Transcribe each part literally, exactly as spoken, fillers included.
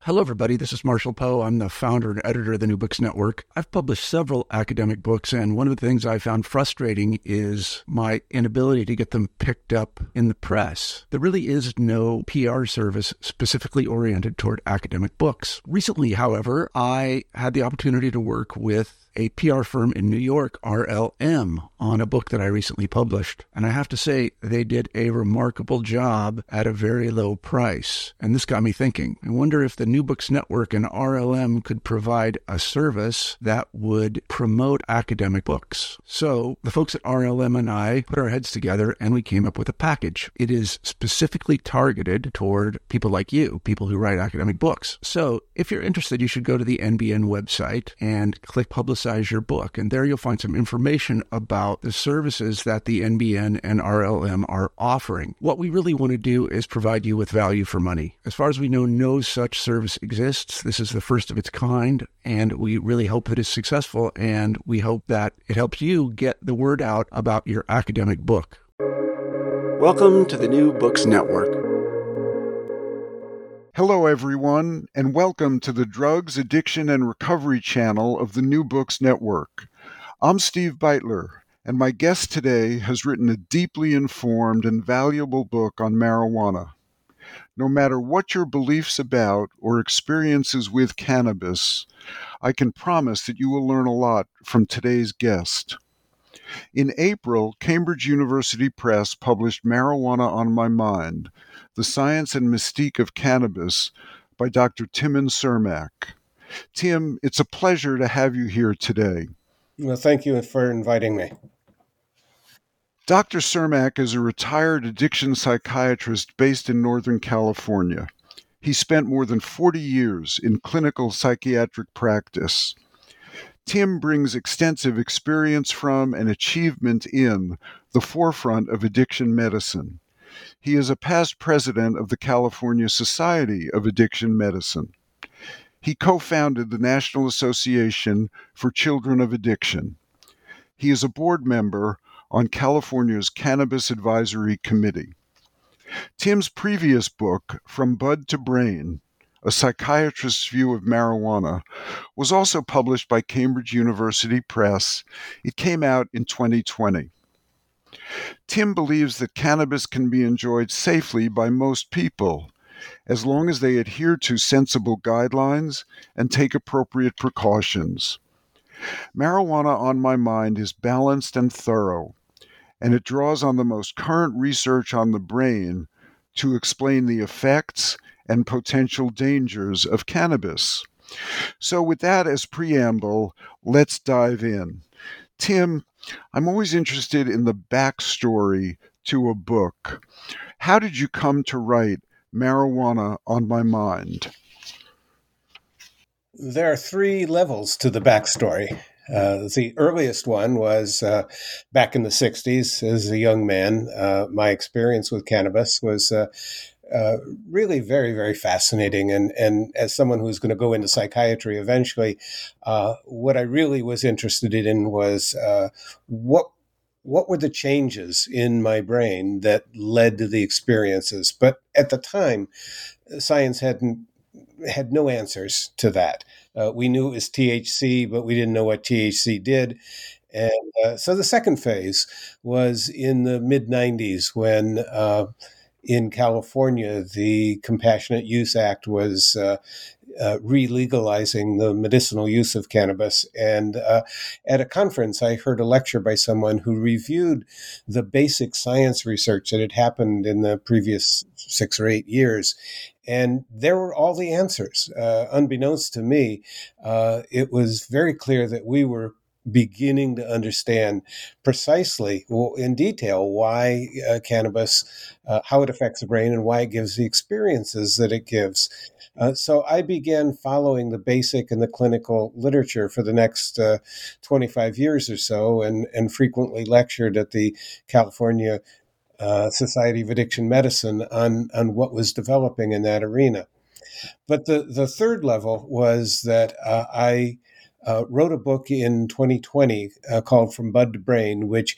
Hello, everybody. This is Marshall Poe. I'm the founder and editor of the New Books Network. I've published several academic books, and one of the things I found frustrating is my inability to get them picked up in the press. There really is no P R service specifically oriented toward academic books. Recently, however, I had the opportunity to work with a P R firm in New York, R L M, on a book that I recently published. And I have to say, they did a remarkable job at a very low price. And this got me thinking. I wonder if the New Books Network and R L M could provide a service that would promote academic books. So the folks at R L M and I put our heads together and we came up with a package. It is specifically targeted toward people like you, people who write academic books. So if you're interested, you should go to the N B N website and click Publicize your book. And there you'll find some information about the services that the N B N and R L M are offering. What we really want to do is provide you with value for money. As far as we know, no such service exists. This is the first of its kind, and we really hope that it's successful, and we hope that it helps you get the word out about your academic book. Welcome to the New Books Network. Hello, everyone, and welcome to the Drugs, Addiction, and Recovery channel of the New Books Network. I'm Steve Beitler, and my guest today has written a deeply informed and valuable book on marijuana. No matter what your beliefs about or experiences with cannabis, I can promise that you will learn a lot from today's guest. In April, Cambridge University Press published Marijuana on My Mind, The Science and Mystique of Cannabis by Doctor Timon Cermak. Tim, it's a pleasure to have you here today. Well, thank you for inviting me. Doctor Cermak is a retired addiction psychiatrist based in Northern California. He spent more than forty years in clinical psychiatric practice. Tim brings extensive experience from and achievement in the forefront of addiction medicine. He is a past president of the California Society of Addiction Medicine. He co-founded the National Association for Children of Addiction. He is a board member on California's Cannabis Advisory Committee. Tim's previous book, From Bud to Brain, A Psychiatrist's View of Marijuana, was also published by Cambridge University Press. It came out in twenty twenty. Tim believes that cannabis can be enjoyed safely by most people, as long as they adhere to sensible guidelines and take appropriate precautions. Marijuana on My Mind is balanced and thorough, and it draws on the most current research on the brain to explain the effects and potential dangers of cannabis. So with that as preamble, let's dive in. Tim, I'm always interested in the backstory to a book. How did you come to write Marijuana on My Mind? There are three levels to the backstory. Uh, the earliest one was uh, back in the sixties as a young man. Uh, my experience with cannabis was uh, uh, really very, very fascinating. And, and as someone who's going to go into psychiatry eventually, uh, what I really was interested in was uh, what what were the changes in my brain that led to the experiences. But at the time, science hadn't had no answers to that. Uh, we knew it was T H C, but we didn't know what T H C did. And uh, so the second phase was in the mid nineties when uh, in California, the Compassionate Use Act was uh, uh, re-legalizing the medicinal use of cannabis. And uh, at a conference, I heard a lecture by someone who reviewed the basic science research that had happened in the previous six or eight years. And there were all the answers. Uh, unbeknownst to me, uh, it was very clear that we were beginning to understand precisely, well, in detail, why uh, cannabis, uh, how it affects the brain, and why it gives the experiences that it gives. Uh, so I began following the basic and the clinical literature for the next uh, twenty-five years or so, and, and frequently lectured at the California uh, Society of Addiction Medicine on, on what was developing in that arena. But the, the third level was that uh, I uh, wrote a book in twenty twenty uh, called From Bud to Brain, which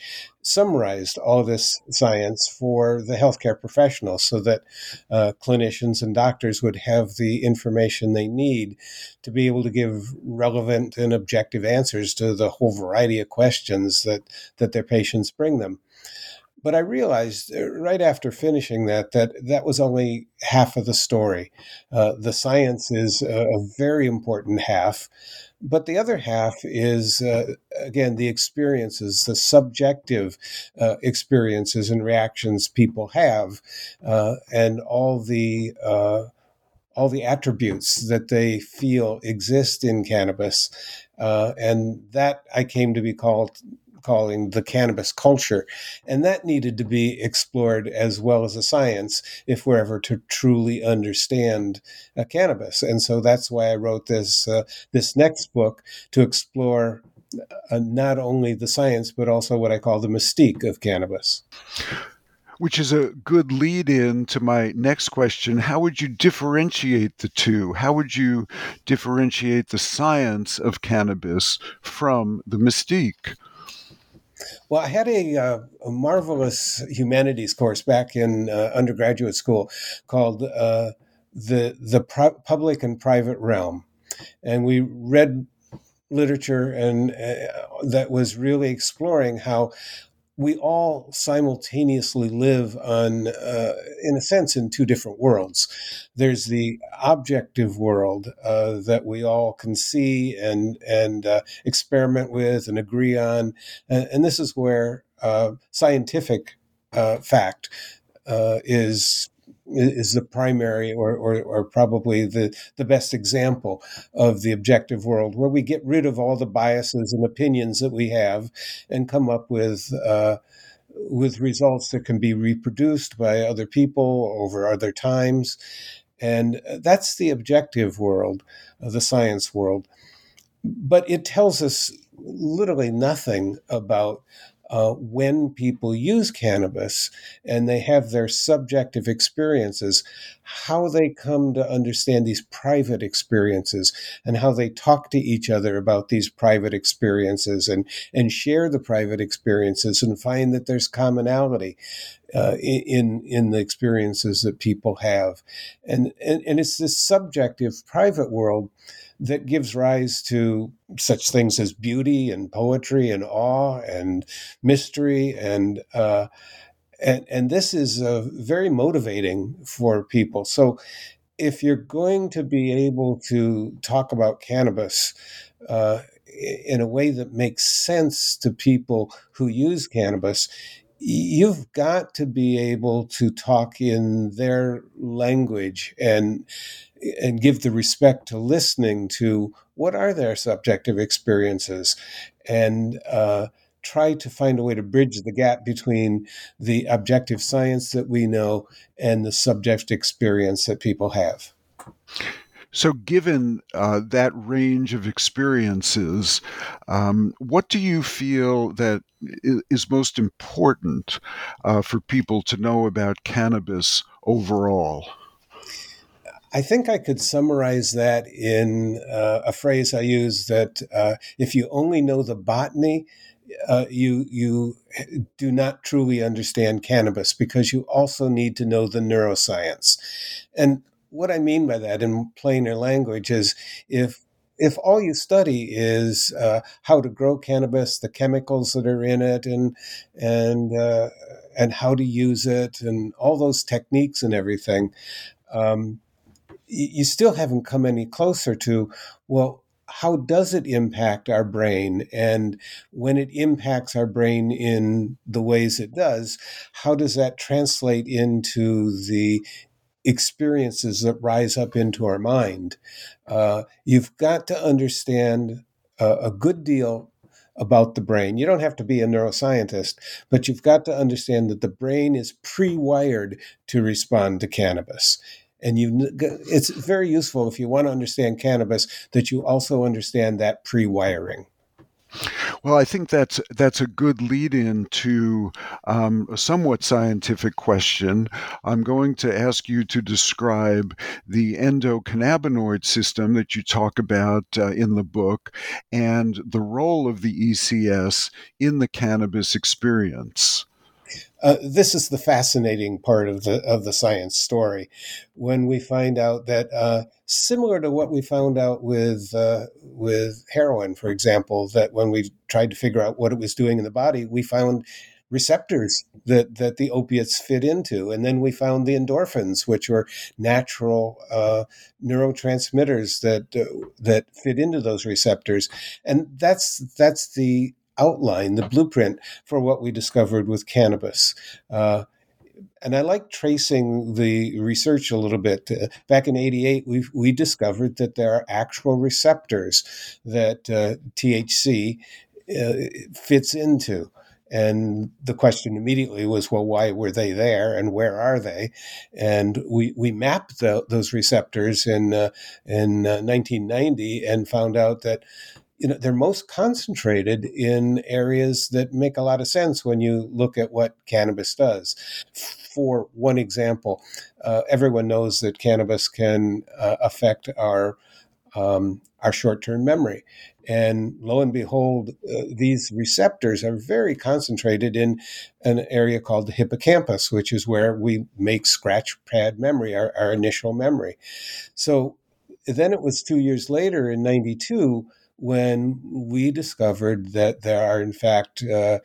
summarized all this science for the healthcare professionals so that uh, clinicians and doctors would have the information they need to be able to give relevant and objective answers to the whole variety of questions that, that their patients bring them. But I realized right after finishing that, that that was only half of the story. Uh, the science is a, a very important half, but the other half is, uh, again, the experiences, the subjective uh, experiences and reactions people have, uh, and all the uh, all the attributes that they feel exist in cannabis. Uh, and that I came to be called calling the cannabis culture. And that needed to be explored as well as a science if we're ever to truly understand uh, cannabis. And so that's why I wrote this, uh, this next book to explore uh, not only the science, but also what I call the mystique of cannabis. Which is a good lead in to my next question. How would you differentiate the two? How would you differentiate the science of cannabis from the mystique? Well, I had a, uh, a marvelous humanities course back in uh, undergraduate school called uh, the the Pro- Public and Private Realm, and we read literature and uh, that was really exploring how we all simultaneously live on, uh, in a sense, in two different worlds. There's the objective world uh, that we all can see and and uh, experiment with and agree on, and, and this is where uh, scientific uh, fact uh, is is the primary or, or, or probably the, the best example of the objective world, where we get rid of all the biases and opinions that we have and come up with uh, with results that can be reproduced by other people over other times. And that's the objective world, uh, the science world. But it tells us literally nothing about Uh, when people use cannabis and they have their subjective experiences, how they come to understand these private experiences and how they talk to each other about these private experiences and, and share the private experiences and find that there's commonality uh, in, in the experiences that people have. And, and, and it's this subjective private world that gives rise to such things as beauty and poetry and awe and mystery. And uh, and, and this is uh, very motivating for people. So if you're going to be able to talk about cannabis uh, in a way that makes sense to people who use cannabis, you've got to be able to talk in their language and and give the respect to listening to what are their subjective experiences, and uh, try to find a way to bridge the gap between the objective science that we know and the subjective experience that people have. So given uh, that range of experiences, um, what do you feel that is most important uh, for people to know about cannabis overall? I think I could summarize that in uh, a phrase I use that uh, if you only know the botany, uh, you you do not truly understand cannabis, because you also need to know the neuroscience. And what I mean by that in plainer language is if if all you study is uh, how to grow cannabis, the chemicals that are in it, and and uh, and how to use it, and all those techniques and everything, um, you still haven't come any closer to, well, how does it impact our brain? And when it impacts our brain in the ways it does, how does that translate into the experiences that rise up into our mind? Uh, you've got to understand uh, a good deal about the brain. You don't have to be a neuroscientist, but you've got to understand that the brain is pre-wired to respond to cannabis. And you, it's very useful if you want to understand cannabis that you also understand that pre-wiring. Well, I think that's that's a good lead-in to um, a somewhat scientific question. I'm going to ask you to describe the endocannabinoid system that you talk about uh, in the book and the role of the E C S in the cannabis experience. Uh, this is the fascinating part of the of the science story, when we find out that uh, similar to what we found out with uh, with heroin, for example, that when we tried to figure out what it was doing in the body, we found receptors that that the opiates fit into, and then we found the endorphins, which were natural uh, neurotransmitters that uh, that fit into those receptors, and that's that's the outline, the blueprint for what we discovered with cannabis. Uh, and I like tracing the research a little bit. Uh, back in eighty-eight, we we discovered that there are actual receptors that uh, T H C uh, fits into. And the question immediately was, well, why were they there and where are they? And we we mapped the, those receptors in uh, in uh, nineteen ninety and found out that you know they're most concentrated in areas that make a lot of sense when you look at what cannabis does. For one example, uh, everyone knows that cannabis can uh, affect our um, our short-term memory. And lo and behold, uh, these receptors are very concentrated in an area called the hippocampus, which is where we make scratch pad memory, our, our initial memory. So then it was two years later in ninety-two when we discovered that there are, in fact, uh,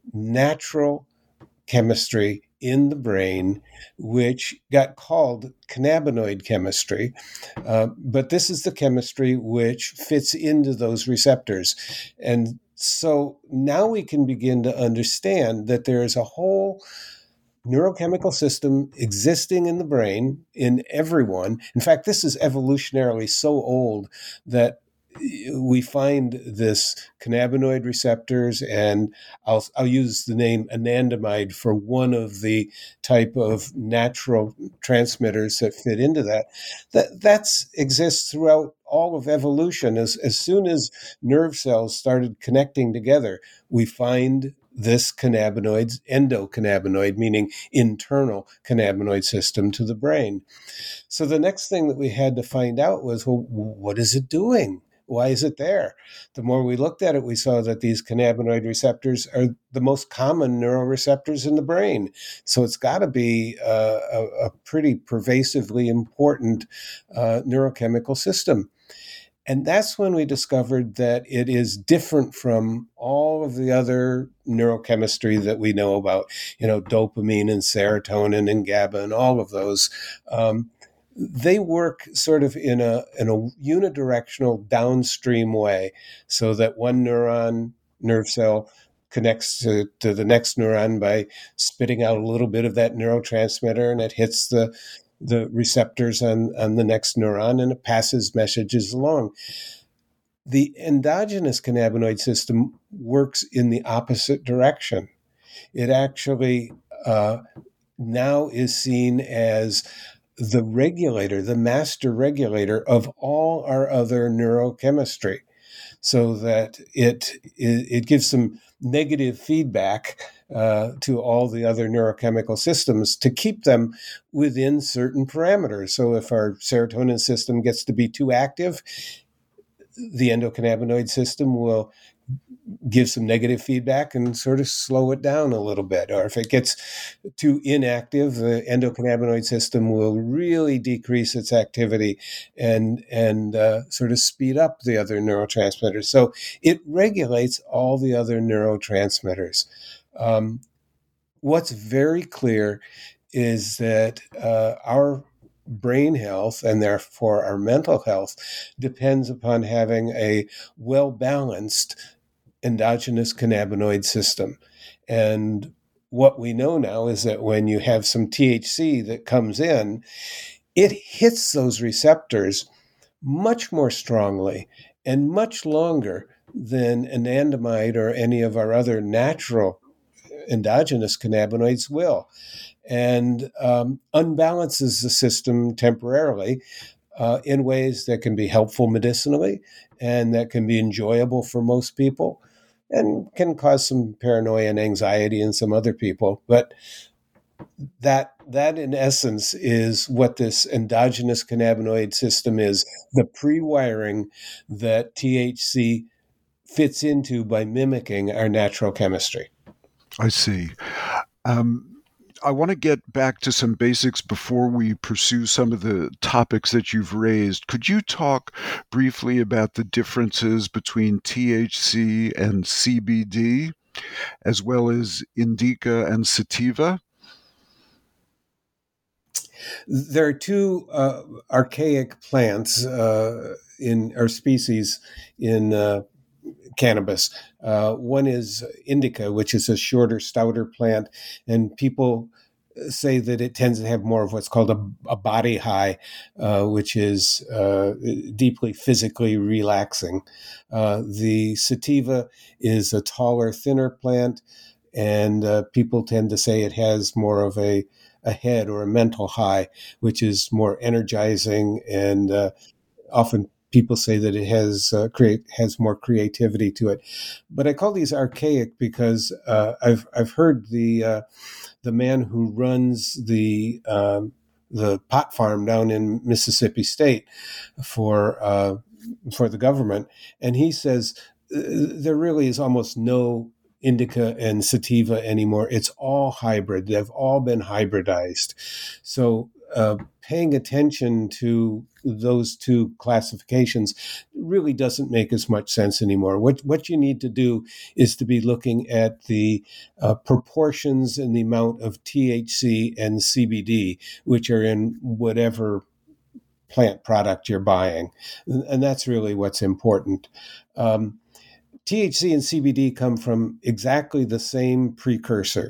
natural chemistry in the brain, which got called cannabinoid chemistry. Uh, but this is the chemistry which fits into those receptors. And so now we can begin to understand that there is a whole neurochemical system existing in the brain in everyone. In fact, this is evolutionarily so old that we find this cannabinoid receptors, and I'll, I'll use the name anandamide for one of the type of natural transmitters that fit into that. That that's exists throughout all of evolution. As, as soon as nerve cells started connecting together, we find this cannabinoid, endocannabinoid, meaning internal cannabinoid system to the brain. So the next thing that we had to find out was, well, what is it doing? Why is it there? The more we looked at it, we saw that these cannabinoid receptors are the most common neuroreceptors in the brain. So it's got to be uh, a, a pretty pervasively important uh, neurochemical system. And that's when we discovered that it is different from all of the other neurochemistry that we know about, you know, dopamine and serotonin and GABA and all of those. Um, They work sort of in a in a unidirectional downstream way, so that one neuron, nerve cell, connects to, to the next neuron by spitting out a little bit of that neurotransmitter, and it hits the the receptors on, on the next neuron, and it passes messages along. The endogenous cannabinoid system works in the opposite direction. It actually uh, now is seen as the regulator, the master regulator of all our other neurochemistry, so that it it, it gives some negative feedback uh, to all the other neurochemical systems to keep them within certain parameters. So if our serotonin system gets to be too active, the endocannabinoid system will give some negative feedback and sort of slow it down a little bit. Or if it gets too inactive, the endocannabinoid system will really decrease its activity and and uh, sort of speed up the other neurotransmitters. So it regulates all the other neurotransmitters. Um, what's very clear is that uh, our brain health, and therefore our mental health, depends upon having a well-balanced endogenous cannabinoid system. And what we know now is that when you have some T H C that comes in, it hits those receptors much more strongly and much longer than anandamide or any of our other natural endogenous cannabinoids will, and um, unbalances the system temporarily uh, in ways that can be helpful medicinally and that can be enjoyable for most people. and can cause some paranoia and anxiety in some other people. But that that in essence is what this endogenous cannabinoid system is, the pre-wiring that T H C fits into by mimicking our natural chemistry. I see. Um, I want to get back to some basics before we pursue some of the topics that you've raised. Could you talk briefly about the differences between T H C and C B D, as well as indica and sativa? There are two uh, archaic plants uh, in or species in uh, cannabis. Uh, one is indica, which is a shorter, stouter plant, and people say that it tends to have more of what's called a, a body high, uh, which is uh, deeply physically relaxing. Uh, the sativa is a taller, thinner plant, and uh, people tend to say it has more of a, a head or a mental high, which is more energizing, and uh, often people say that it has uh, create has more creativity to it. But I call these archaic because uh, I've I've heard the uh, the man who runs the um, the pot farm down in Mississippi State for uh, for the government, and he says uh, there really is almost no indica and sativa anymore. It's all hybrid. They've all been hybridized. So uh, paying attention to those two classifications really doesn't make as much sense anymore. What what you need to do is to be looking at the uh, proportions and the amount of T H C and C B D, which are in whatever plant product you're buying. And that's really what's important. Um, T H C and C B D come from exactly the same precursor,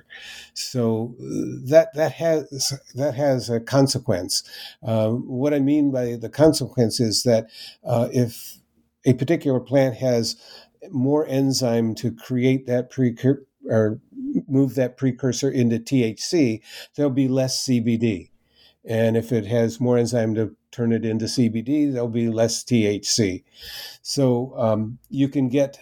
so that that has that has a consequence. Uh, what I mean by the consequence is that uh, if a particular plant has more enzyme to create that precursor or move that precursor into T H C, there'll be less C B D. And if it has more enzyme to turn it into C B D, there'll be less T H C. So um, you can get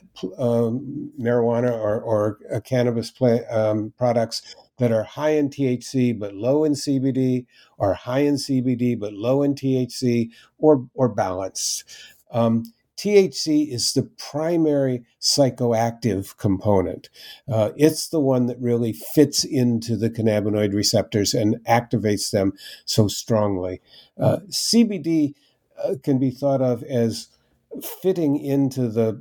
um, marijuana or, or uh, cannabis plant, um, products that are high in T H C but low in C B D, or high in C B D but low in T H C, or or balanced. Um, T H C is the primary psychoactive component. Uh, it's the one that really fits into the cannabinoid receptors and activates them so strongly. Uh, C B D uh, can be thought of as fitting into the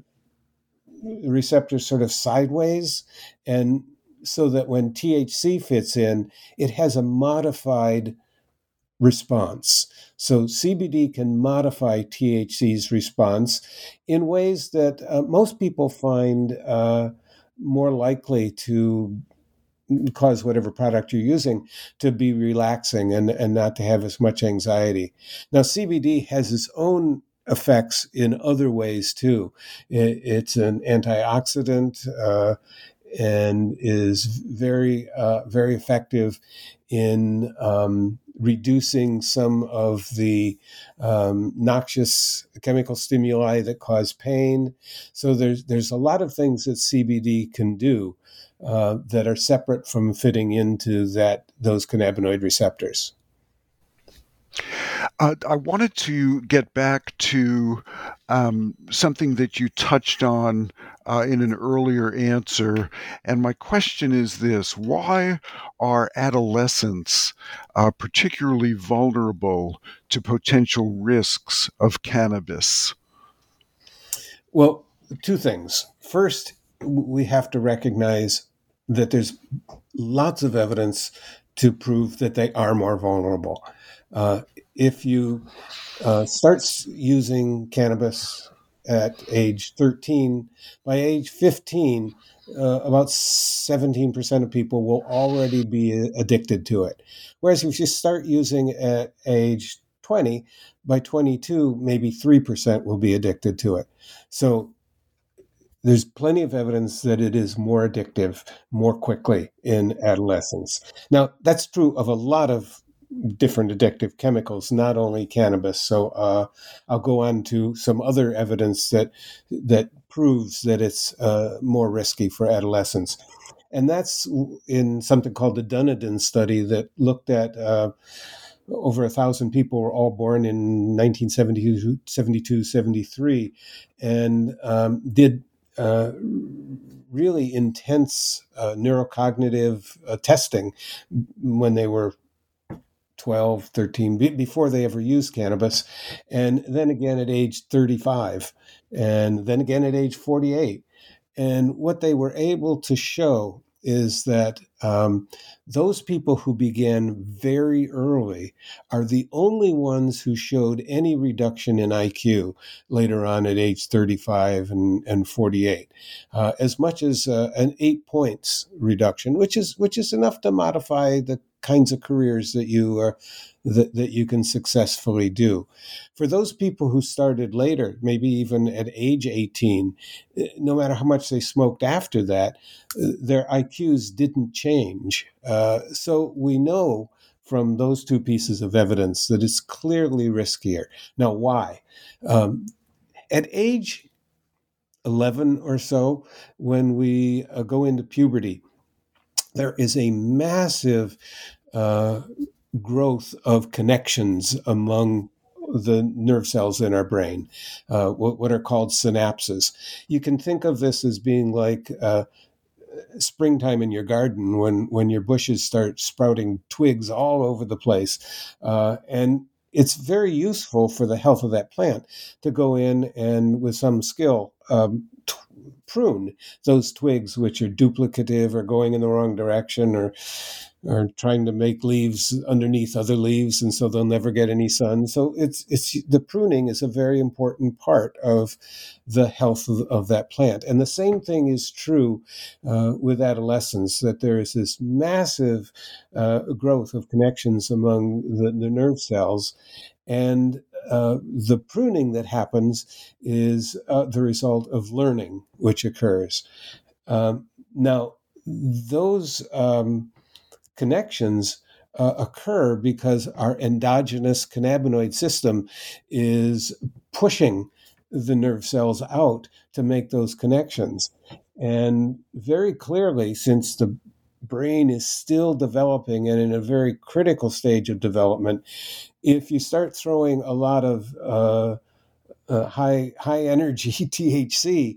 receptors sort of sideways, and so that when T H C fits in, it has a modified response. So C B D can modify T H C's response in ways that uh, most people find uh, more likely to cause whatever product you're using to be relaxing and, and not to have as much anxiety. Now, C B D has its own effects in other ways too. It, it's an antioxidant uh, and is very, uh, very effective in um, reducing some of the um, noxious chemical stimuli that cause pain. So there's there's a lot of things that C B D can do uh, that are separate from fitting into that those cannabinoid receptors. Uh, I wanted to get back to um, something that you touched on uh, in an earlier answer. And my question is this: why are adolescents uh, particularly vulnerable to potential risks of cannabis? Well, two things. First, we have to recognize that there's lots of evidence to prove that they are more vulnerable. Uh, if you uh, start using cannabis at age thirteen, by age fifteen, uh, about seventeen percent of people will already be addicted to it. Whereas if you start using at age twenty, by twenty-two, maybe three percent will be addicted to it. So there's plenty of evidence that it is more addictive more quickly in adolescence. Now, that's true of a lot of different addictive chemicals, not only cannabis. So uh, I'll go on to some other evidence that that proves that it's uh, more risky for adolescents. And that's in something called the Dunedin study that looked at uh, over a thousand people were all born in nineteen seventy-two, seventy-two, seventy-three, and um, did uh, really intense uh, neurocognitive uh, testing when they were twelve, thirteen, before they ever used cannabis, and then again at age thirty-five, and then again at age forty-eight. And what they were able to show is that um, those people who began very early are the only ones who showed any reduction in I Q later on at age thirty-five and, and forty-eight, uh, as much as uh, an eight points reduction, which is which is enough to modify the kinds of careers that you are that, that you can successfully do. For those people who started later, maybe even at age eighteen, no matter how much they smoked after that, their I Qs didn't change. Uh, so we know from those two pieces of evidence that it's clearly riskier. Now, why? Um, at age eleven or so, when we uh, go into puberty, there is a massive uh, growth of connections among the nerve cells in our brain, uh, what, what are called synapses. You can think of this as being like uh, springtime in your garden when, when your bushes start sprouting twigs all over the place. Uh, and it's very useful for the health of that plant to go in and with some skill um, t- prune those twigs which are duplicative or going in the wrong direction or or trying to make leaves underneath other leaves, and so they'll never get any sun. So it's it's the pruning is a very important part of the health of, of that plant. And the same thing is true uh, with adolescents, that there is this massive uh, growth of connections among the, the nerve cells. And uh, the pruning that happens is uh, the result of learning, which occurs. Um, now, those um, connections uh, occur because our endogenous cannabinoid system is pushing the nerve cells out to make those connections. And very clearly, since the brain is still developing and in a very critical stage of development, if you start throwing a lot of uh, uh, high high energy T H C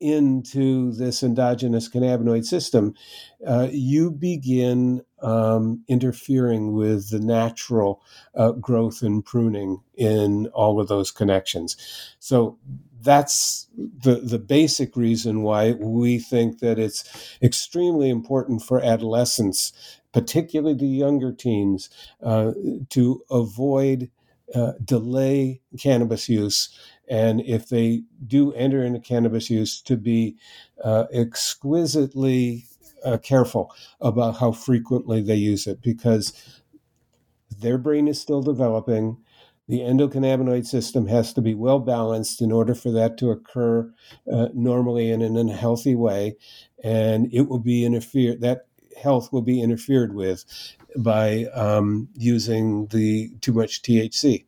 into this endogenous cannabinoid system, uh, you begin um, interfering with the natural uh, growth and pruning in all of those connections. So that's the, the basic reason why we think that it's extremely important for adolescents, particularly the younger teens, uh, to avoid uh, delay cannabis use. And if they do enter into cannabis use, to be uh, exquisitely uh, careful about how frequently they use it, because their brain is still developing. The endocannabinoid system has to be well balanced in order for that to occur uh, normally and in a healthy way. And it will be interfered, that health will be interfered with by um, using the too much T H C.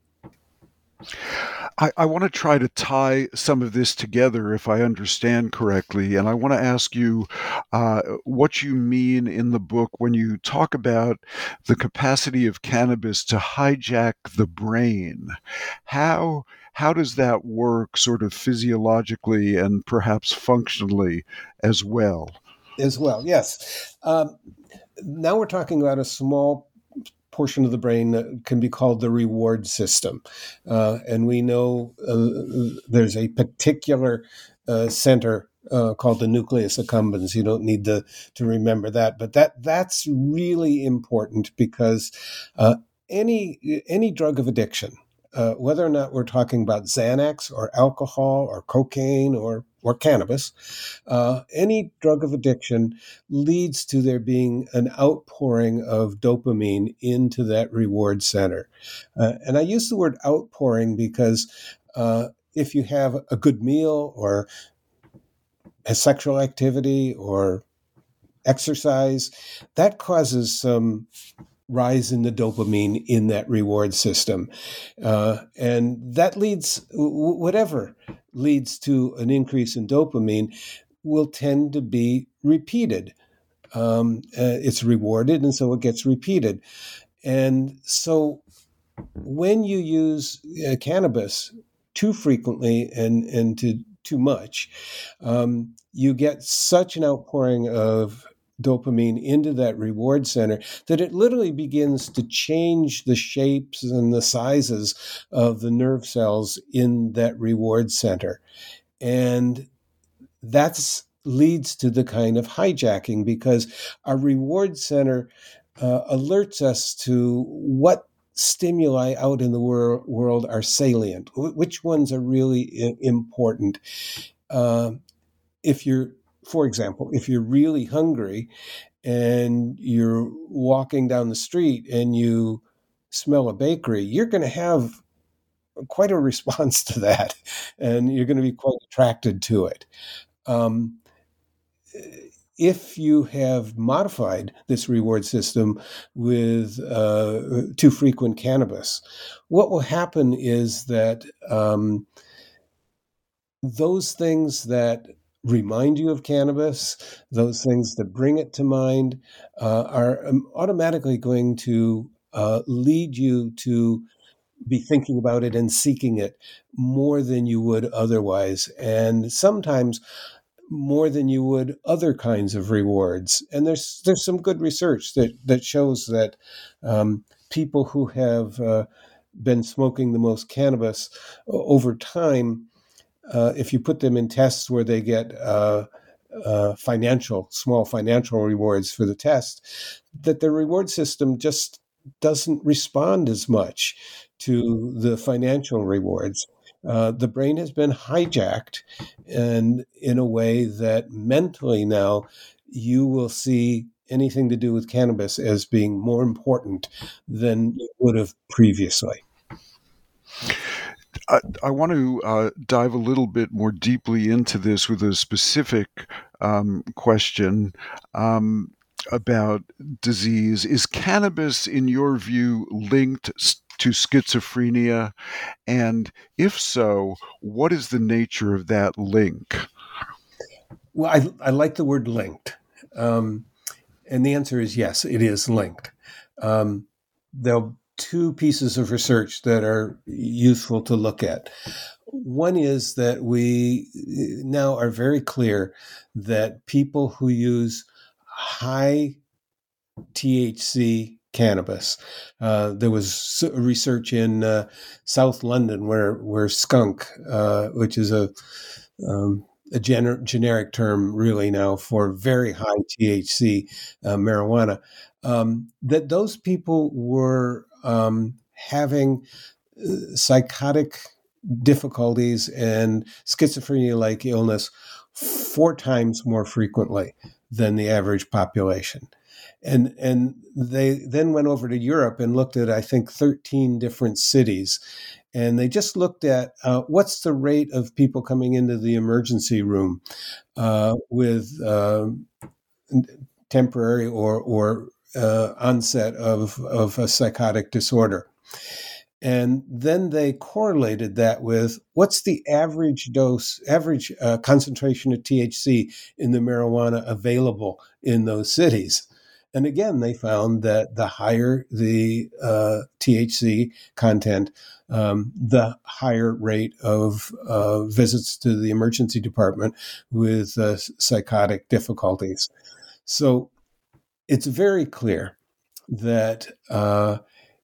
I, I want to try to tie some of this together, if I understand correctly. And I want to ask you uh, what you mean in the book when you talk about the capacity of cannabis to hijack the brain. How how does that work sort of physiologically and perhaps functionally as well? As well, yes. Um, now we're talking about a small portion of the brain that can be called the reward system. Uh, and we know uh, there's a particular uh, center uh, called the nucleus accumbens. You don't need to, to remember that, but that that's really important because uh, any any drug of addiction, uh, whether or not we're talking about Xanax or alcohol or cocaine or or cannabis, uh, any drug of addiction leads to there being an outpouring of dopamine into that reward center. Uh, and I use the word outpouring because uh, if you have a good meal or a sexual activity or exercise, that causes some rise in the dopamine in that reward system. Uh, and that leads, whatever leads to an increase in dopamine will tend to be repeated. Um, uh, it's rewarded, and so it gets repeated. And so when you use uh, cannabis too frequently and, and to too much, um, you get such an outpouring of dopamine into that reward center that it literally begins to change the shapes and the sizes of the nerve cells in that reward center. And that's leads to the kind of hijacking, because our reward center uh, alerts us to what stimuli out in the wor- world are salient, w- which ones are really I- important. Uh, if you're, for example, if you're really hungry and you're walking down the street and you smell a bakery, you're going to have quite a response to that, and you're going to be quite attracted to it. Um, if you have modified this reward system with uh, too frequent cannabis, what will happen is that um, those things that remind you of cannabis, those things that bring it to mind, uh, are um, automatically going to uh, lead you to be thinking about it and seeking it more than you would otherwise. And sometimes more than you would other kinds of rewards. And there's there's some good research that, that shows that um, people who have uh, been smoking the most cannabis over time, uh, if you put them in tests where they get uh, uh, financial, small financial rewards for the test, that the reward system just doesn't respond as much to the financial rewards. Uh, the brain has been hijacked, and in a way that mentally now you will see anything to do with cannabis as being more important than it would have previously. I, I want to uh, dive a little bit more deeply into this with a specific um, question um, about disease. Is cannabis, in your view, linked to schizophrenia? And if so, what is the nature of that link? Well, I, I like the word linked. Um, and the answer is yes, it is linked. Um, there are two pieces of research that are useful to look at. One is that we now are very clear that people who use high T H C cannabis. Uh, there was research in uh, South London where where skunk, uh, which is a um, a gener- generic term really now for very high T H C uh, marijuana, um, that those people were um, having uh, psychotic difficulties and schizophrenia-like illness four times more frequently than the average population. And and they then went over to Europe and looked at, I think, thirteen different cities. And they just looked at uh, what's the rate of people coming into the emergency room uh, with uh, temporary or, or uh, onset of, of a psychotic disorder. And then they correlated that with what's the average dose, average uh, concentration of T H C in the marijuana available in those cities. And again, they found that the higher the uh, T H C content, um, the higher rate of uh, visits to the emergency department with uh, psychotic difficulties. So it's very clear that uh,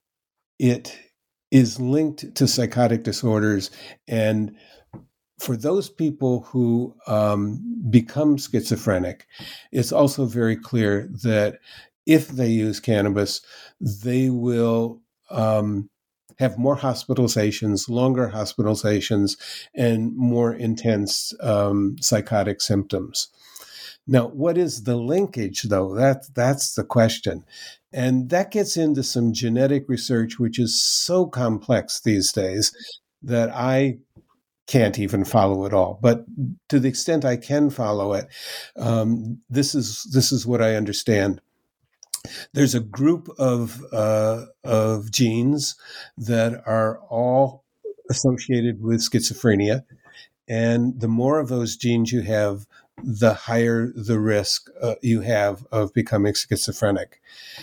it is linked to psychotic disorders. And for those people who um, become schizophrenic, it's also very clear that if they use cannabis, they will um, have more hospitalizations, longer hospitalizations, and more intense um, psychotic symptoms. Now, what is the linkage, though? That, that's the question. And that gets into some genetic research, which is so complex these days that I can't even follow it all. But to the extent I can follow it, um, this is this is what I understand. there's a group of uh, of genes that are all associated with schizophrenia, and the more of those genes you have, the higher the risk uh, you have of becoming schizophrenic.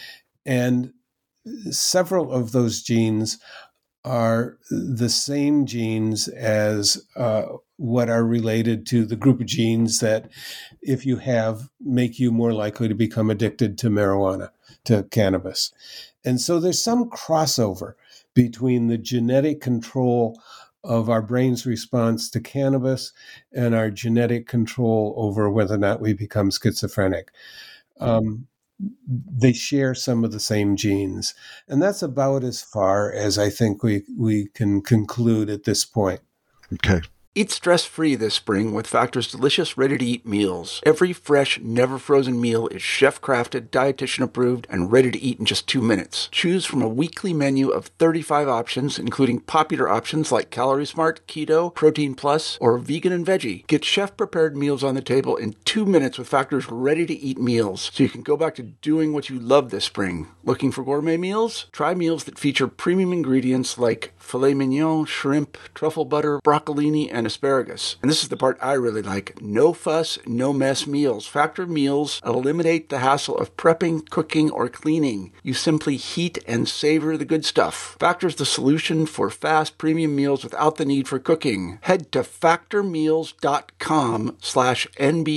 And several of those genes are the same genes as uh, what are related to the group of genes that, if you have, make you more likely to become addicted to marijuana, to cannabis. And so there's some crossover between the genetic control of our brain's response to cannabis and our genetic control over whether or not we become schizophrenic. Um, they share some of the same genes. And that's about as far as I think we, we can conclude at this point. Okay. Eat stress-free this spring with Factor's delicious, ready-to-eat meals. Every fresh, never-frozen meal is chef-crafted, dietitian-approved, and ready to eat in just two minutes. Choose from a weekly menu of thirty-five options, including popular options like Calorie Smart, Keto, Protein Plus, or Vegan and Veggie. Get chef-prepared meals on the table in two minutes with Factor's ready-to-eat meals, so you can go back to doing what you love this spring. Looking for gourmet meals? Try meals that feature premium ingredients like filet mignon, shrimp, truffle butter, broccolini, and asparagus. And this is the part I really like. No fuss, no mess meals. Factor meals eliminate the hassle of prepping, cooking, or cleaning. You simply heat and savor the good stuff. Factor's the solution for fast premium meals without the need for cooking. Head to factormeals.com slash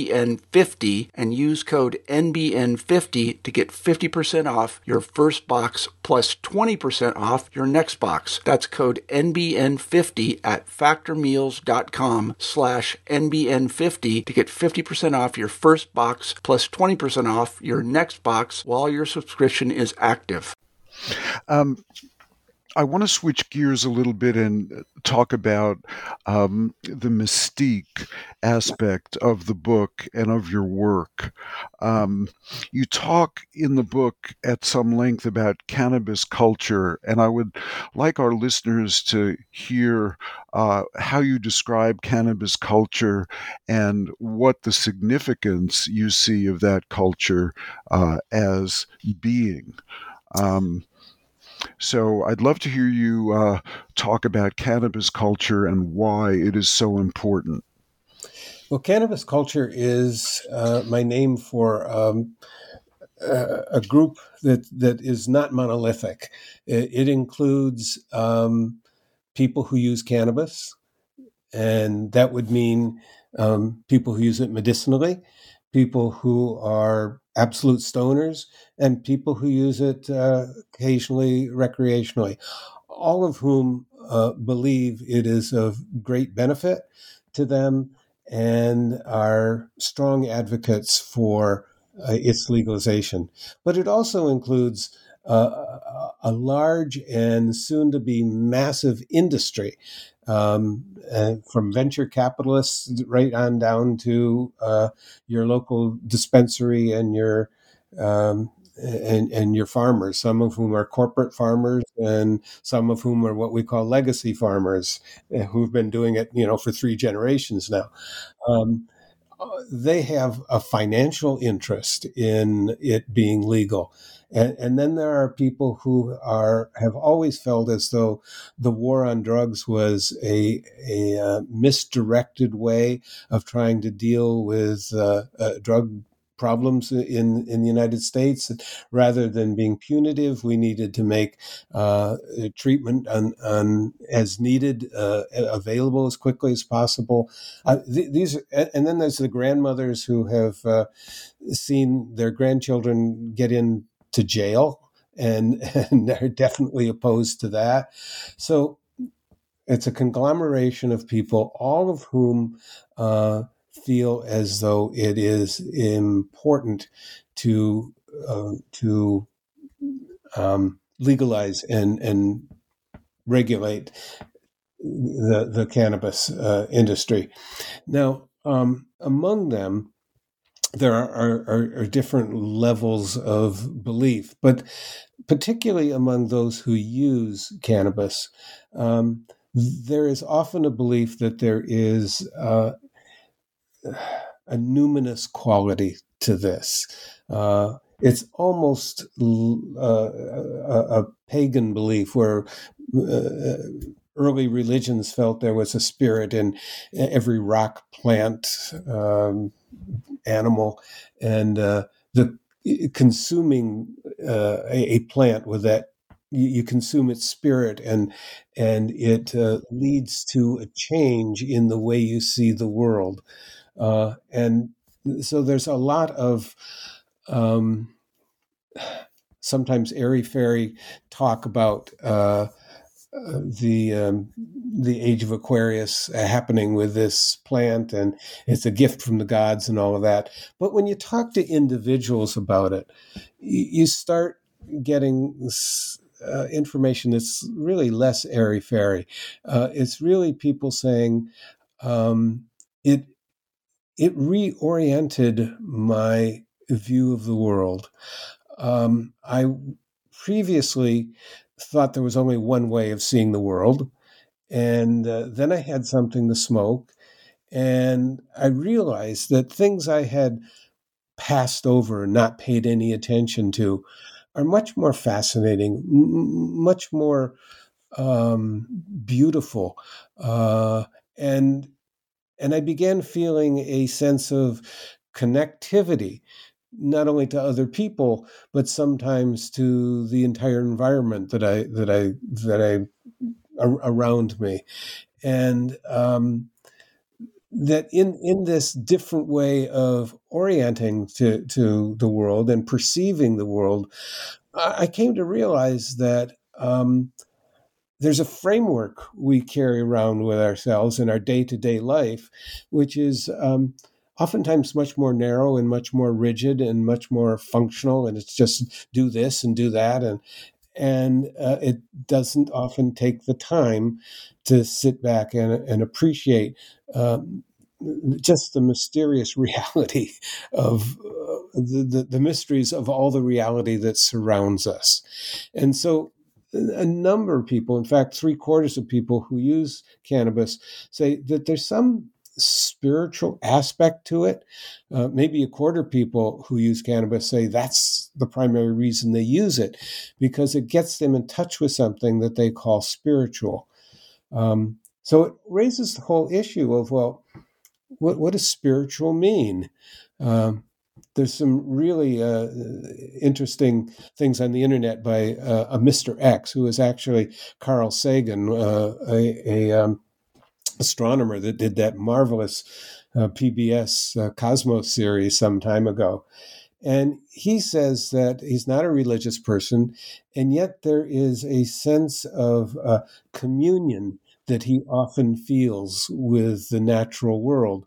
NBN50 and use code N B N fifty to get fifty percent off your first box plus twenty percent off your next box. That's code N B N fifty at factormeals.com slash NBN50 to get fifty percent off your first box plus twenty percent off your next box while your subscription is active. Um, I want to switch gears a little bit and talk about um, the mystique aspect of the book and of your work. Um, you talk in the book at some length about cannabis culture, and I would like our listeners to hear uh, how you describe cannabis culture and what the significance you see of that culture uh, as being. Um, So I'd love to hear you uh, talk about cannabis culture and why it is so important. Well, cannabis culture is uh, my name for um, a, a group that, that is not monolithic. It, it includes um, people who use cannabis, and that would mean um, people who use it medicinally, people who are absolute stoners, and people who use it uh, occasionally recreationally, all of whom uh, believe it is of great benefit to them and are strong advocates for uh, its legalization. But it also includes uh, a large and soon to be massive industry. Um, uh, from venture capitalists right on down to uh, your local dispensary and your um, and and your farmers, some of whom are corporate farmers, and some of whom are what we call legacy farmers, uh, who've been doing it, you know, for three generations now. Um, they have a financial interest in it being legal. And, and then there are people who are have always felt as though the war on drugs was a, a uh, misdirected way of trying to deal with uh, uh, drug problems in, in the United States. Rather than being punitive, we needed to make uh, treatment on, on as needed, uh, available as quickly as possible. Uh, th- these, and then there's the grandmothers who have uh, seen their grandchildren get in to jail, and, and they're definitely opposed to that. So it's a conglomeration of people, all of whom uh, feel as though it is important to uh, to um, legalize and and regulate the the cannabis uh, industry. Now, um, among them, there are, are, are different levels of belief, but particularly among those who use cannabis, um, there is often a belief that there is uh, a numinous quality to this. Uh, it's almost uh, a, a pagan belief where uh, early religions felt there was a spirit in every rock, plant, um, animal, and uh, the consuming uh, a, a plant with that, you, you consume its spirit, and and it uh, leads to a change in the way you see the world. Uh, and so there's a lot of um, sometimes airy-fairy talk about uh, uh, the um, the age of Aquarius uh, happening with this plant, and it's a gift from the gods and all of that. But when you talk to individuals about it, you, you start getting uh, information that's really less airy-fairy. Uh, it's really people saying um, it it reoriented my view of the world. Um, I previously thought there was only one way of seeing the world. And uh, then I had something to smoke. And I realized that things I had passed over and not paid any attention to are much more fascinating, m- much more um, beautiful. Uh, and and I began feeling a sense of connectivity, not only to other people, but sometimes to the entire environment that I that I that I around me, and um, that in in this different way of orienting to to the world and perceiving the world, I, I came to realize that. Um, there's a framework we carry around with ourselves in our day-to-day life, which is um, oftentimes much more narrow and much more rigid and much more functional, and it's just do this and do that, and and uh, it doesn't often take the time to sit back and, and appreciate um, just the mysterious reality of uh, the, the, the mysteries of all the reality that surrounds us. And so a number of people, in fact, three quarters of people who use cannabis say that there's some spiritual aspect to it. Uh, maybe a quarter of people who use cannabis say that's the primary reason they use it, because it gets them in touch with something that they call spiritual. Um, so it raises the whole issue of, well, what, what does spiritual mean? Um, there's some really uh, interesting things on the internet by uh, a Mister X, who is actually Carl Sagan, uh, a, a um, astronomer that did that marvelous uh, P B S uh, Cosmos series some time ago. And he says that he's not a religious person, and yet there is a sense of uh, communion that he often feels with the natural world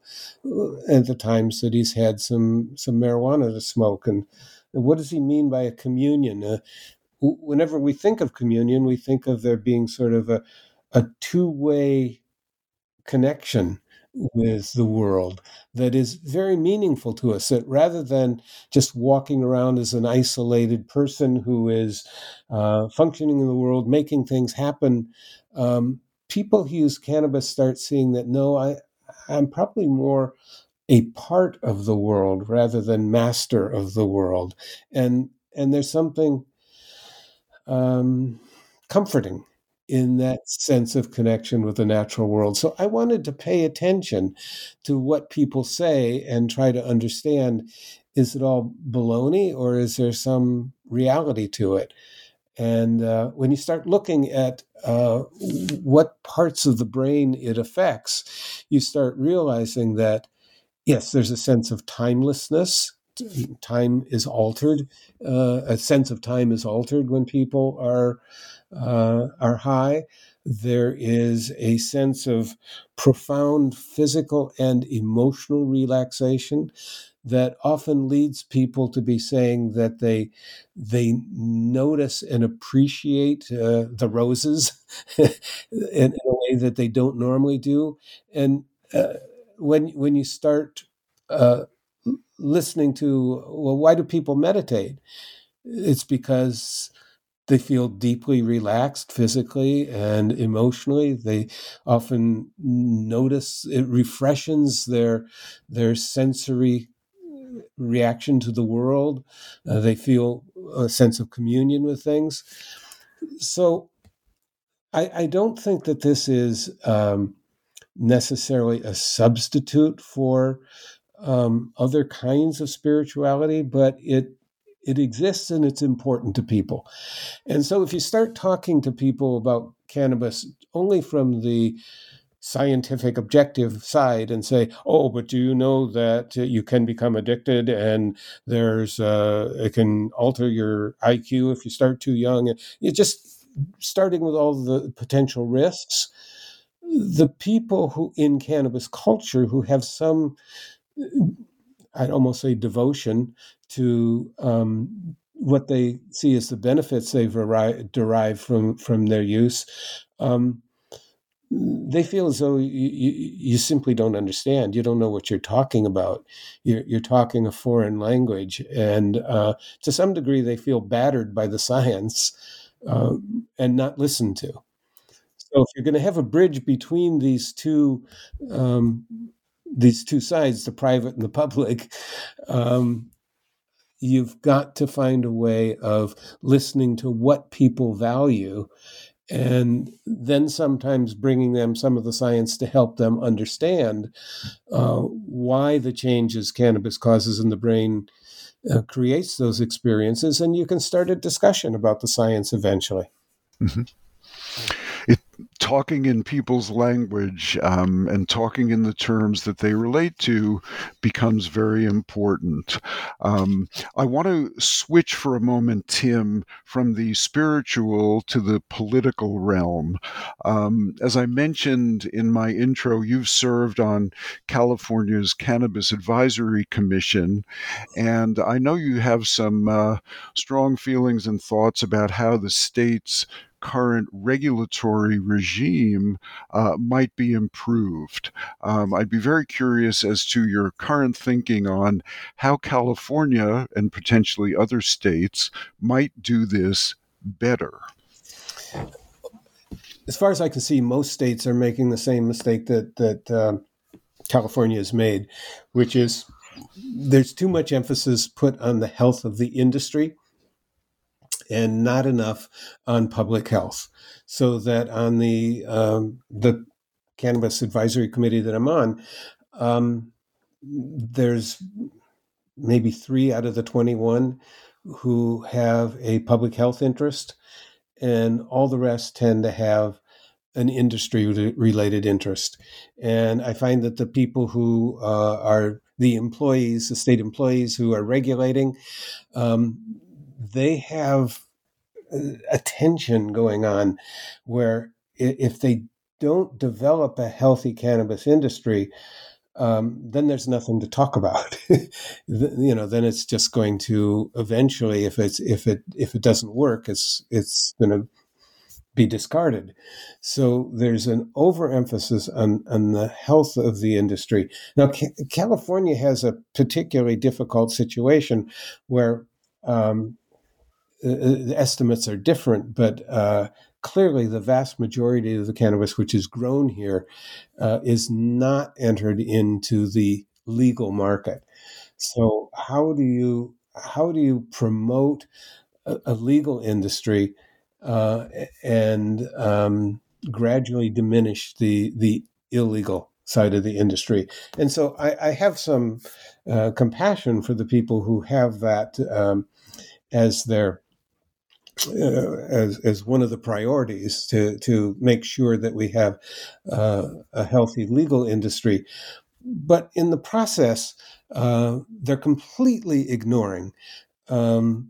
at the times that he's had some some marijuana to smoke. And what does he mean by a communion? Uh, whenever we think of communion, we think of there being sort of a, a two-way connection with the world that is very meaningful to us, that rather than just walking around as an isolated person who is uh, functioning in the world, making things happen, um, people who use cannabis start seeing that, no, I, I'm probably more a part of the world rather than master of the world. And, and there's something um, comforting in that sense of connection with the natural world. So I wanted to pay attention to what people say and try to understand, is it all baloney or is there some reality to it? And uh, when you start looking at uh, what parts of the brain it affects, you start realizing that, yes, there's a sense of timelessness. Time is altered. Uh, a sense of time is altered when people are uh, are high. There is a sense of profound physical and emotional relaxation that often leads people to be saying that they they notice and appreciate uh, the roses in, in a way that they don't normally do. And uh, when when you start uh, listening to, well, why do people meditate? It's because they feel deeply relaxed physically and emotionally. They often notice it refreshes their their sensory reaction to the world. Uh, they feel a sense of communion with things. So I, I don't think that this is um, necessarily a substitute for um, other kinds of spirituality, but it it exists and it's important to people. And so if you start talking to people about cannabis only from the scientific objective side and say, oh, but do you know that you can become addicted and there's uh, it can alter your I Q if you start too young? You're just starting with all the potential risks. The people who in cannabis culture who have some, I'd almost say, devotion to um, what they see as the benefits they've derived, derived from from their use, um, they feel as though you, you, you simply don't understand. You don't know what you're talking about. You're, you're talking a foreign language, and uh, to some degree, they feel battered by the science uh, and not listened to. So, if you're going to have a bridge between these two. Um, these two sides, the private and the public, um, you've got to find a way of listening to what people value and then sometimes bringing them some of the science to help them understand uh, why the changes cannabis causes in the brain uh, creates those experiences. And you can start a discussion about the science eventually. Mm-hmm. It, talking in people's language um, and talking in the terms that they relate to becomes very important. Um, I want to switch for a moment, Tim, from the spiritual to the political realm. Um, as I mentioned in my intro, you've served on California's Cannabis Advisory Commission, and I know you have some uh, strong feelings and thoughts about how the state's current regulatory regime uh, might be improved. Um, I'd be very curious as to your current thinking on how California and potentially other states might do this better. As far as I can see, most states are making the same mistake that that uh, California has made, which is there's too much emphasis put on the health of the industry and not enough on public health. So that on the um, the Cannabis Advisory Committee that I'm on, um, there's maybe three out of the twenty-one who have a public health interest, and all the rest tend to have an industry-related interest. And I find that the people who uh, are the employees, the state employees who are regulating, um, they have a tension going on where if they don't develop a healthy cannabis industry, um, then there's nothing to talk about. You know, then it's just going to eventually, if it's if it if it doesn't work, it's it's going to be discarded. So there's an overemphasis on, on the health of the industry. Now, ca- California has a particularly difficult situation where um, the estimates are different, but uh, clearly the vast majority of the cannabis which is grown here uh, is not entered into the legal market. So how do you how do you promote a, a legal industry uh, and um, gradually diminish the the illegal side of the industry? And so I, I have some uh, compassion for the people who have that um, as their Uh, as as one of the priorities to to make sure that we have uh, a healthy legal industry, but in the process, uh, they're completely ignoring. Um,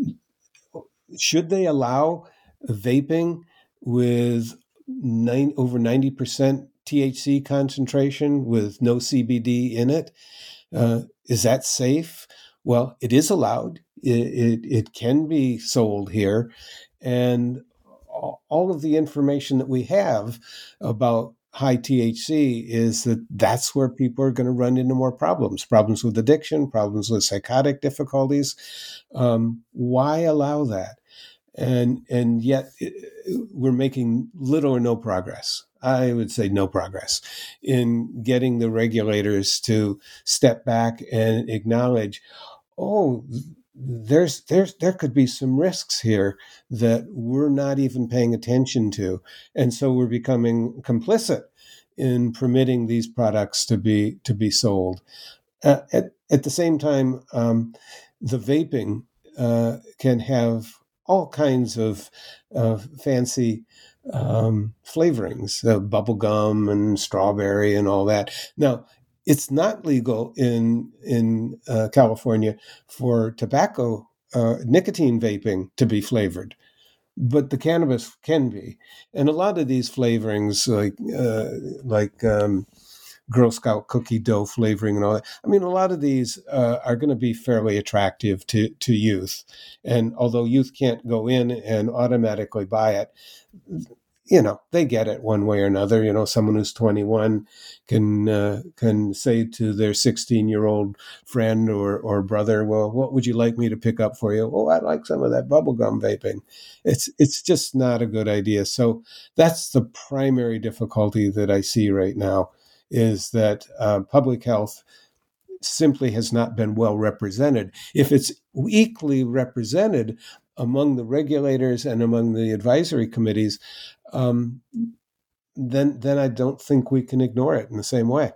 should they allow vaping with nine, over ninety percent T H C concentration with no C B D in it? Uh, is that safe? Well, it is allowed. It, it, it can be sold here. And all of the information that we have about high T H C is that that's where people are going to run into more problems, problems with addiction, problems with psychotic difficulties. Um, why allow that? And and yet we're making little or no progress. I would say no progress in getting the regulators to step back and acknowledge, oh, there's there's there could be some risks here that we're not even paying attention to, and so we're becoming complicit in permitting these products to be to be sold. Uh, at at the same time, um, the vaping uh, can have all kinds of uh, fancy um, flavorings, uh, bubble gum and strawberry and all that. Now, it's not legal in in uh, California for tobacco, uh, nicotine vaping to be flavored, but the cannabis can be. And a lot of these flavorings, like uh, like um, Girl Scout cookie dough flavoring and all that, I mean, a lot of these uh, are going to be fairly attractive to to youth. And although youth can't go in and automatically buy it, you know, they get it one way or another. You know, someone who's twenty-one can uh, can say to their sixteen-year-old friend or or brother, "Well, what would you like me to pick up for you?" "Oh, I'd like some of that bubblegum vaping." It's it's just not a good idea. So that's the primary difficulty that I see right now, is that uh, public health simply has not been well represented. If it's equally represented among the regulators and among the advisory committees, um, then then I don't think we can ignore it in the same way.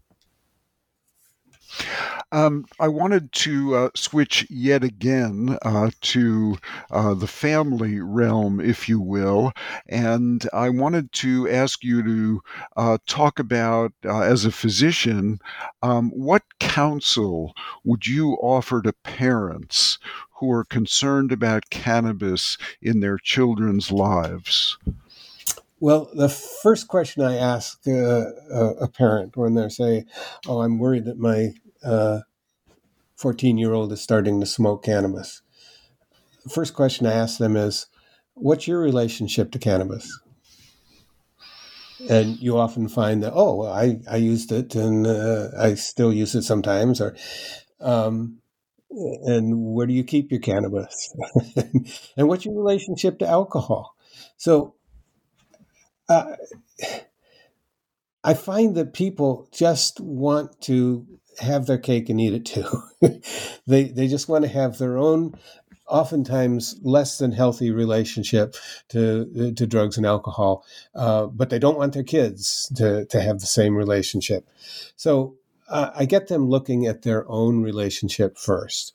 Um, I wanted to uh, switch yet again uh, to uh, the family realm, if you will, and I wanted to ask you to uh, talk about, uh, as a physician, um, what counsel would you offer to parents who are concerned about cannabis in their children's lives? Well, the first question I ask uh, a parent when they say, "Oh, I'm worried that my uh, fourteen-year-old is starting to smoke cannabis," the first question I ask them is, "What's your relationship to cannabis?" And you often find that, "Oh, well, I, I used it and uh, I still use it sometimes," or um, "And where do you keep your cannabis?" And what's your relationship to alcohol? So uh, I find that people just want to have their cake and eat it too. they they just want to have their own, oftentimes less than healthy relationship to to drugs and alcohol, uh, but they don't want their kids to to have the same relationship. So uh, I get them looking at their own relationship first.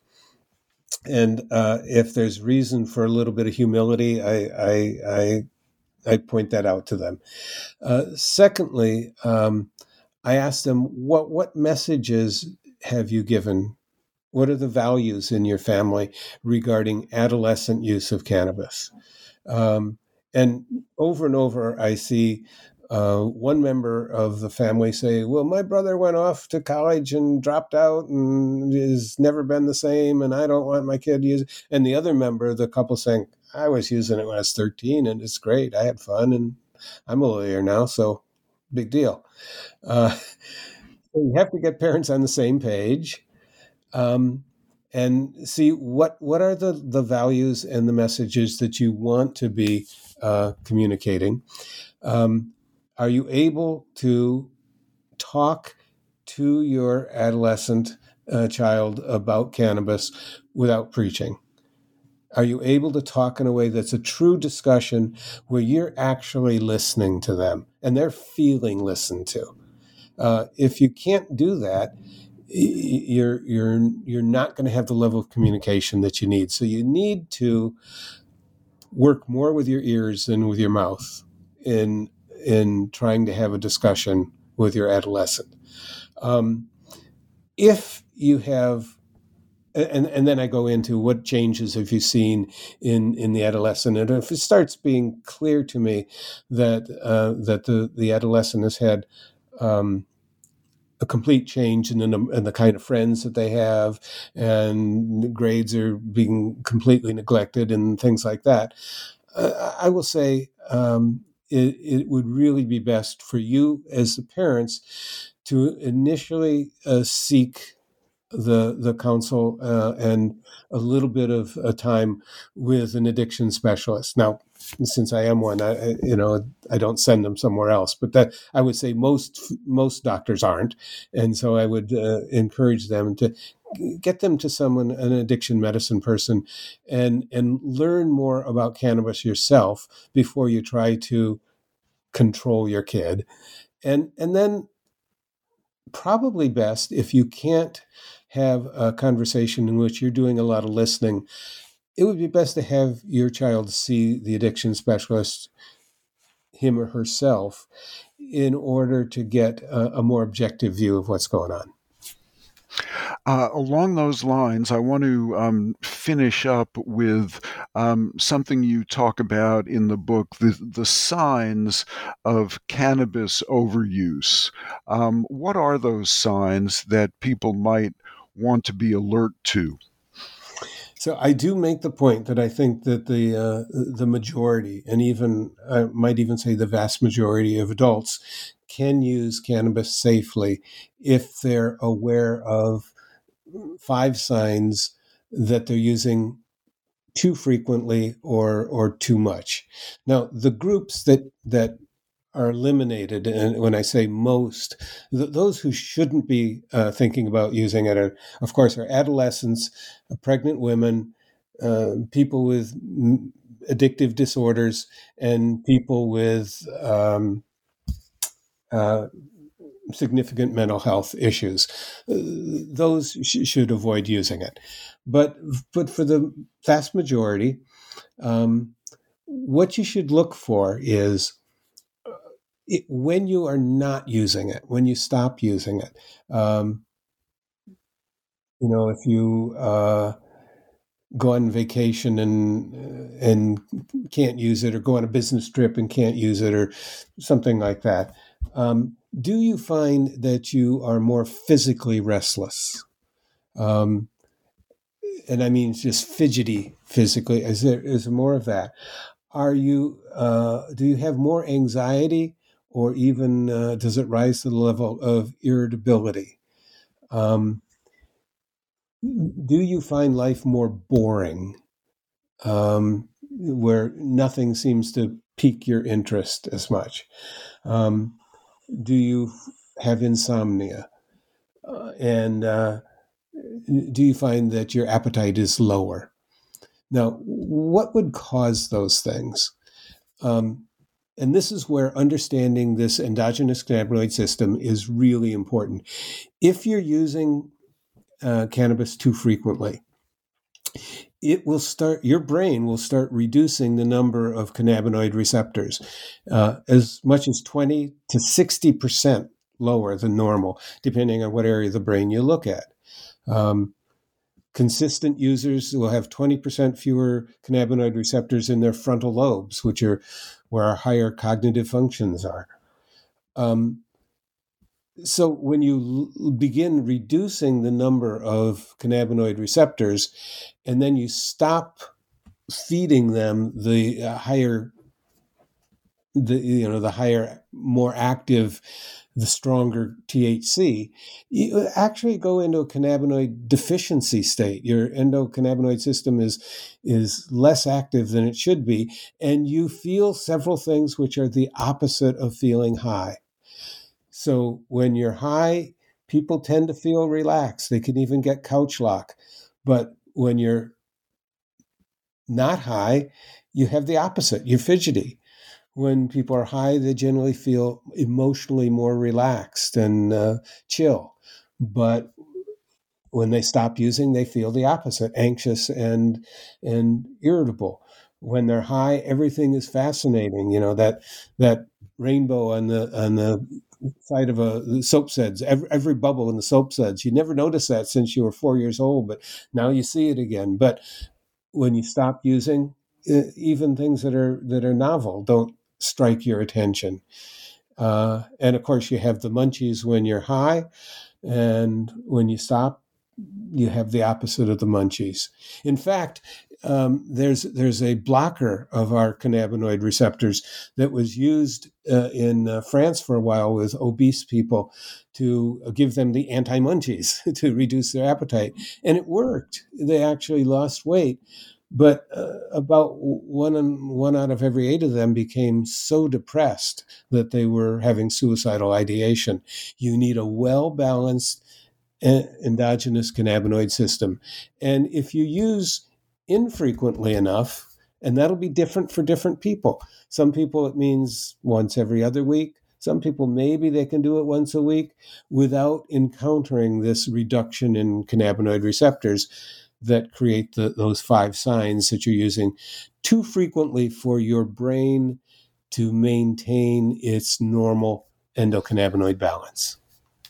And uh, if there's reason for a little bit of humility, I I, I I point that out to them. Uh, secondly, um, I ask them, what what messages have you given? What are the values in your family regarding adolescent use of cannabis? Um, and over and over, I see uh, one member of the family say, "Well, my brother went off to college and dropped out and has never been the same, and I don't want my kid to use it." And the other member of the couple saying, "I was using it when I was thirteen, and it's great. I had fun, and I'm a lawyer now, so big deal." Uh, so you have to get parents on the same page. Um, and see what what are the, the values and the messages that you want to be uh, communicating. Um, are you able to talk to your adolescent uh, child about cannabis without preaching? Are you able to talk in a way that's a true discussion where you're actually listening to them and they're feeling listened to? Uh, if you can't do that, you're you're you're not going to have the level of communication that you need. So you need to work more with your ears than with your mouth in in trying to have a discussion with your adolescent. Um, if you have, and and then I go into what changes have you seen in, in the adolescent, and if it starts being clear to me that uh, that the the adolescent has had um, a complete change in the, in the kind of friends that they have, and grades are being completely neglected and things like that, uh, I will say um, it, it would really be best for you as the parents to initially uh, seek the the counsel uh, and a little bit of a time with an addiction specialist. Now, since I am one, I, you know, I don't send them somewhere else. But that I would say most most doctors aren't, and so I would uh, encourage them to get them to someone, an addiction medicine person, and and learn more about cannabis yourself before you try to control your kid, and and then probably best if you can't have a conversation in which you're doing a lot of listening. It would be best to have your child see the addiction specialist, him or herself, in order to get a, a more objective view of what's going on. Uh, along those lines, I want to um, finish up with um, something you talk about in the book, the, the signs of cannabis overuse. Um, what are those signs that people might want to be alert to? So I do make the point that I think that the uh, the majority, and even I might even say the vast majority of adults, can use cannabis safely if they're aware of five signs that they're using too frequently or or too much. Now, the groups that that are eliminated, and when I say most, th- those who shouldn't be uh, thinking about using it are, of course, are adolescents, uh, pregnant women, uh, people with m- addictive disorders, and people with um, uh, significant mental health issues. Uh, those sh- should avoid using it. But but for the vast majority, um, what you should look for is It, when you are not using it, when you stop using it. Um, you know, if you uh, go on vacation and and can't use it, or go on a business trip and can't use it, or something like that, um, do you find that you are more physically restless? Um, and I mean just fidgety physically. Is there is there more of that? Are you uh, do you have more anxiety, or even uh, does it rise to the level of irritability? Um, do you find life more boring, um, where nothing seems to pique your interest as much? Um, do you have insomnia? Uh, and uh, do you find that your appetite is lower? Now, what would cause those things? Um, and this is where understanding this endogenous cannabinoid system is really important. If you're using uh, cannabis too frequently, it will start, your brain will start reducing the number of cannabinoid receptors uh, as much as twenty to sixty percent lower than normal, depending on what area of the brain you look at. Um, Consistent users will have twenty percent fewer cannabinoid receptors in their frontal lobes, which are where our higher cognitive functions are. Um, so when you l- begin reducing the number of cannabinoid receptors, and then you stop feeding them the uh, higher, the you know the higher, more active, the stronger T H C, you actually go into a cannabinoid deficiency state. Your endocannabinoid system is is less active than it should be, and you feel several things which are the opposite of feeling high. So when you're high, people tend to feel relaxed. They can even get couch lock. But when you're not high, you have the opposite. You're fidgety. When people are high, they generally feel emotionally more relaxed and uh, chill. But when they stop using, they feel the opposite, anxious and and irritable. When they're high, everything is fascinating. You know, that that rainbow on the on the side of a soap suds, every, every bubble in the soap suds. You never noticed that since you were four years old, but now you see it again. But when you stop using, even things that are that are novel don't strike your attention. Uh, and of course, you have the munchies when you're high, and when you stop, you have the opposite of the munchies. In fact, um, there's there's a blocker of our cannabinoid receptors that was used uh, in uh, France for a while with obese people to give them the anti-munchies to reduce their appetite, and it worked. They actually lost weight. But uh, about one and one out of every eight of them became so depressed that they were having suicidal ideation. You need a well-balanced endogenous cannabinoid system. And if you use infrequently enough, and that'll be different for different people. Some people, it means once every other week. Some people, maybe they can do it once a week without encountering this reduction in cannabinoid receptors that create the, those five signs that you're using too frequently for your brain to maintain its normal endocannabinoid balance.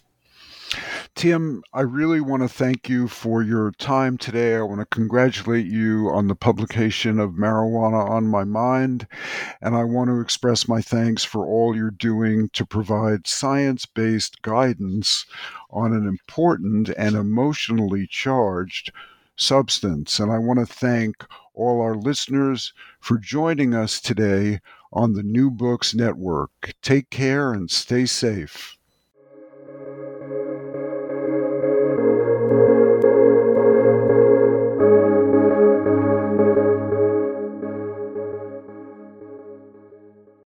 Tim, I really want to thank you for your time today. I want to congratulate you on the publication of Marijuana on My Mind, and I want to express my thanks for all you're doing to provide science-based guidance on an important and emotionally charged substance. And I want to thank all our listeners for joining us today on the New Books Network. Take care and stay safe.